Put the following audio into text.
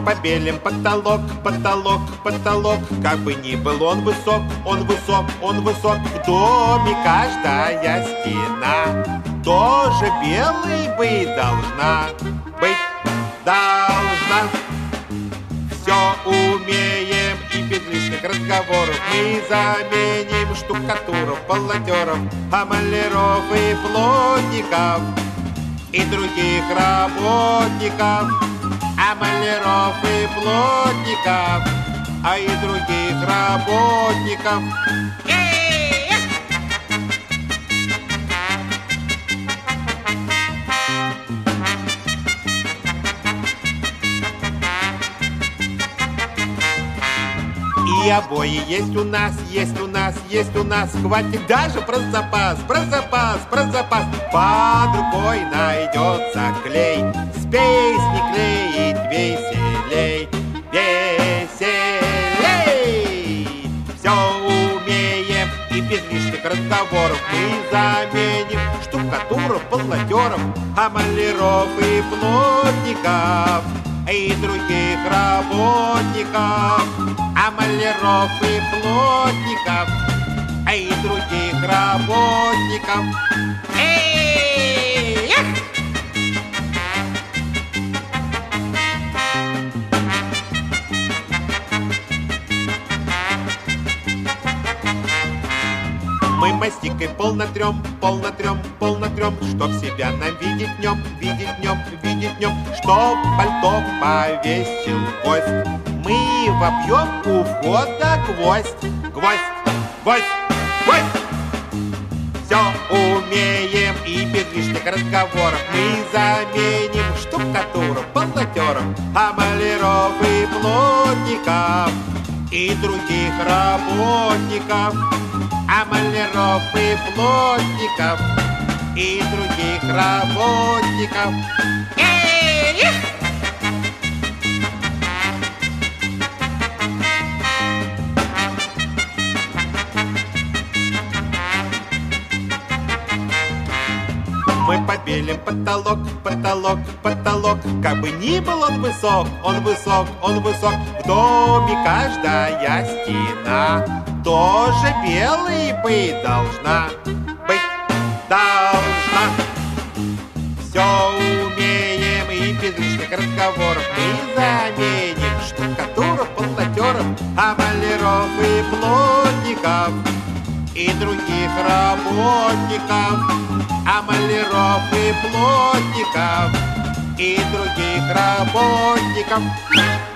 побелим потолок, потолок, потолок. Как бы ни был он высок, он высок, он высок. В доме каждая стена тоже белой быть должна. Быть должна. Все умеем и без лишних разговоров мы заменим штукатуров, полотеров, маляров и плотников и других работников, маляров и плотников, и других работников. И обои есть у нас, есть у нас, есть у нас. Хватит даже про запас, про запас, про запас. Под рукой найдется клей, с песни клеить веселей, веселей. Все умеем и без лишних разговоров мы заменим штукатуров, полотеров, маляров и плотников и других работников, маляров и плотников, и других работников. Мы мастикой пол натрем, пол натрем, пол натрем, чтоб себя нам видеть днем, видеть днем, видеть днем, чтоб пальто повесил гость. Мы вобьем у входа гвоздь, гвоздь, гвоздь, гвоздь. Все умеем и без лишних разговоров мы заменим штукатуров, полотеров, маляров и плотников и других работников, маляров и плотников и других работников. Мы побелим потолок, потолок, потолок. Как бы ни был он высок, он высок, он высок. В доме каждая стена тоже белой быть должна. Быть должна. Все умеем и без лишних разговоров мы заменим штукатуров, полотеров, маляров и плотников и других работников, маляров и плотников и других работников.